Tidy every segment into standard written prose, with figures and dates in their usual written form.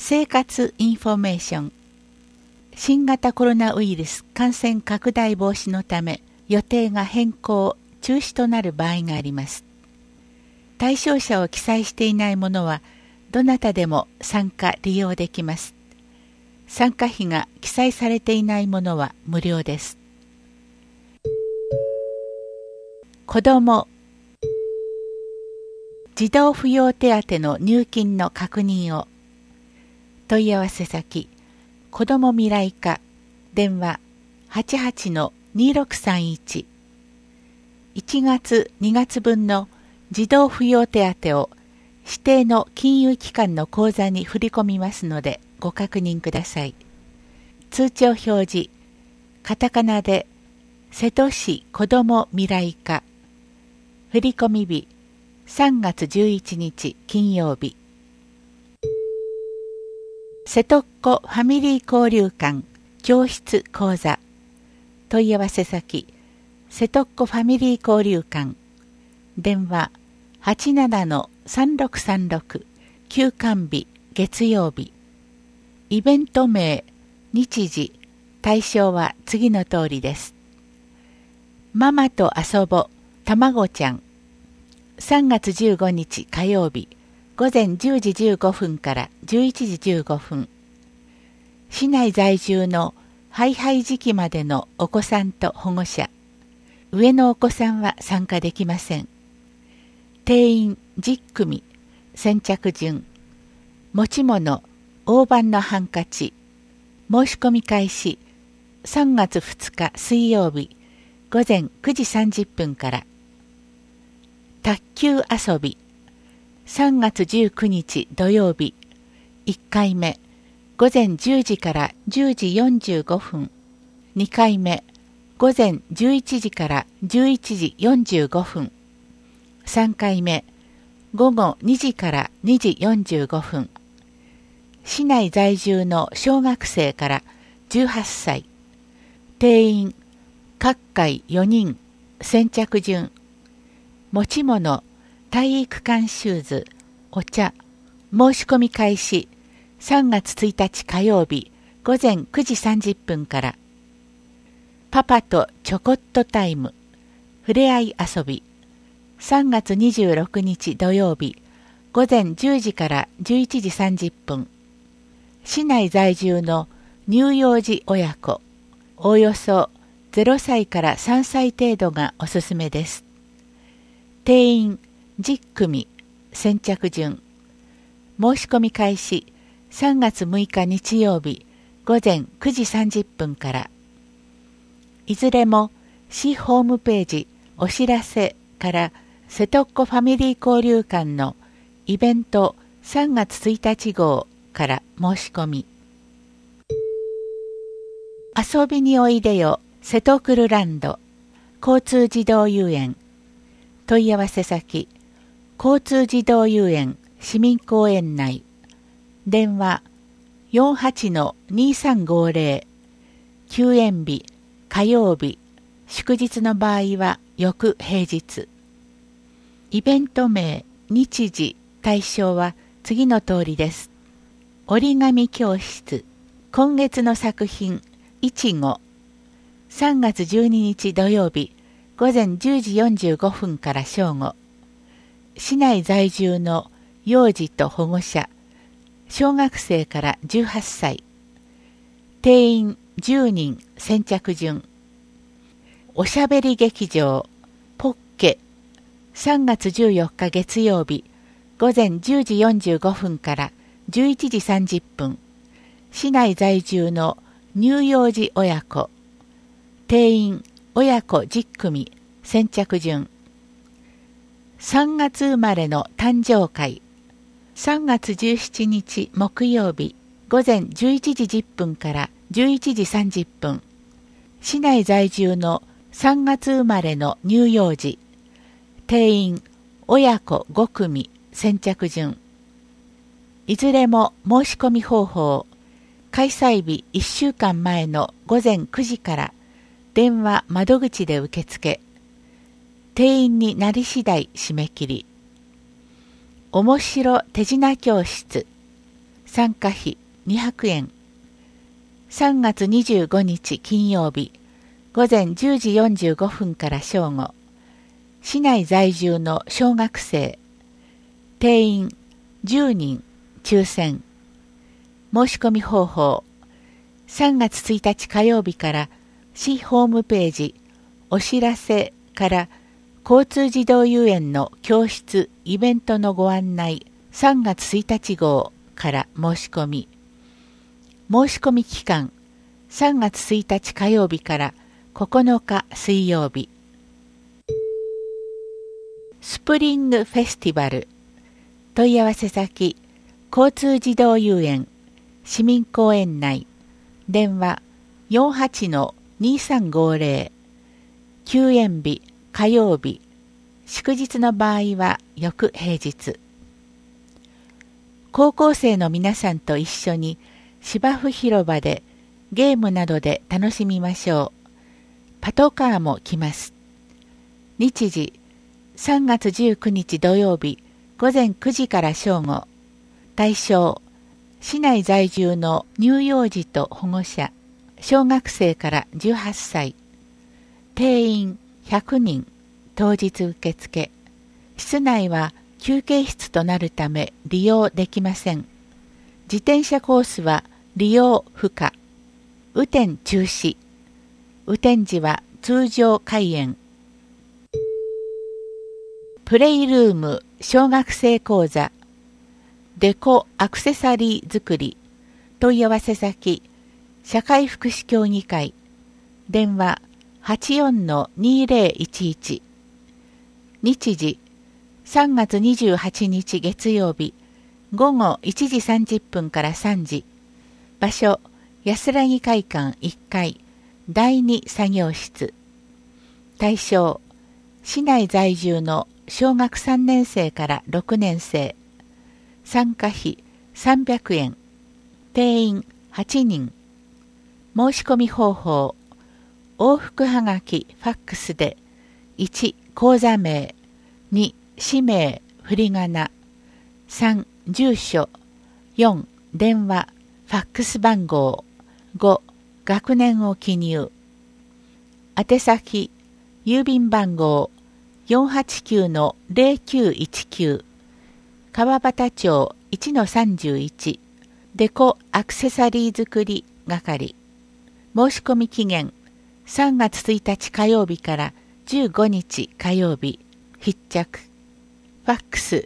生活インフォメーション。新型コロナウイルス感染拡大防止のため予定が変更・中止となる場合があります。対象者を記載していないものはどなたでも参加・利用できます。参加費が記載されていないものは無料です。子ども児童扶養手当の入金の確認を。問い合わせ先子ども未来課電話 88-2631 1月2月分の児童扶養手当を指定の金融機関の口座に振り込みますのでご確認ください。通帳表示カタカナで瀬戸市子ども未来課振り込み日3月11日金曜日。瀬戸っ子ファミリー交流館教室講座問い合わせ先瀬戸っ子ファミリー交流館電話 87-3636 休館日月曜日。イベント名日時対象は次の通りです。ママと遊ぼたまごちゃん3月15日火曜日午前10時15分から11時15分。市内在住のハイハイ時期までのお子さんと保護者。上のお子さんは参加できません。定員10組。先着順。持ち物、大判のハンカチ。申し込み開始。3月2日水曜日午前9時30分から。卓球遊び。3月19日土曜日1回目午前10時から10時45分2回目午前11時から11時45分3回目午後2時から2時45分。市内在住の小学生から18歳。定員各回4人。先着順。持ち物体育館シューズ、お茶、申し込み開始、3月1日火曜日、午前9時30分から。パパとちょこっとタイム、ふれあい遊び、3月26日土曜日、午前10時から11時30分。市内在住の乳幼児親子、おおよそ0歳から3歳程度がおすすめです。定員10組。先着順。申し込み開始3月6日日曜日午前9時30分から。いずれも市ホームページお知らせから瀬戸っ子ファミリー交流館のイベント3月1日号から申し込み。遊びにおいでよ瀬戸くるランド交通児童遊園。問い合わせ先交通児童遊園市民公園内電話 48-2350 休園日火曜日祝日の場合は翌平日。イベント名日時対象は次の通りです。折り紙教室今月の作品いちご3月12日土曜日午前10時45分から正午。市内在住の幼児と保護者、小学生から18歳。定員10人。先着順。おしゃべり劇場ポッケ3月14日月曜日午前10時45分から11時30分。市内在住の乳幼児親子。定員親子10組。先着順。3月生まれの誕生会3月17日木曜日午前11時10分から11時30分。市内在住の3月生まれの乳幼児。定員親子5組。先着順。いずれも申し込み方法開催日1週間前の午前9時から電話窓口で受付。定員になり次第締め切り。面白手品教室参加費200円。3月25日金曜日、午前10時45分から正午、市内在住の小学生、定員10人抽選。申し込み方法、3月1日火曜日から市ホームページ、お知らせから交通児童遊園の教室イベントのご案内3月1日号から申し込み。申し込み期間、3月1日火曜日から9日水曜日。スプリングフェスティバル。問い合わせ先、交通児童遊園、市民公園内、電話 48-2350、休園日、火曜日、祝日の場合は翌平日。高校生の皆さんと一緒に芝生広場でゲームなどで楽しみましょう。パトカーも来ます。日時、3月19日土曜日午前9時から正午。対象、市内在住の乳幼児と保護者、小学生から18歳。定員100人、当日受付。室内は休憩室となるため利用できません。自転車コースは利用不可。雨天中止。雨天時は通常開園。プレイルーム小学生講座。デコアクセサリー作り。問い合わせ先、社会福祉協議会。電話 84-2011。日時、3月28日月曜日、午後1時30分から3時。場所、安らぎ会館1階、第2作業室。対象、市内在住の小学3年生から6年生。参加費300円。定員8人。申し込み方法、往復はがきファックスで、1、口座名、2、氏名、振り仮名、3、住所、4、電話、ファックス番号、5、学年を記入。宛先、郵便番号 489-0919 川端町 1-31 デコアクセサリー作り係。申し込み期限3月1日火曜日から15日火曜日。必着。ファックス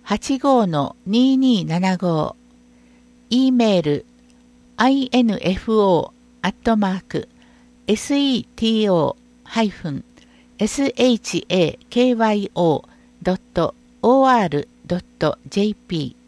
85-2275。E メール info@seto-shakyo.or.jp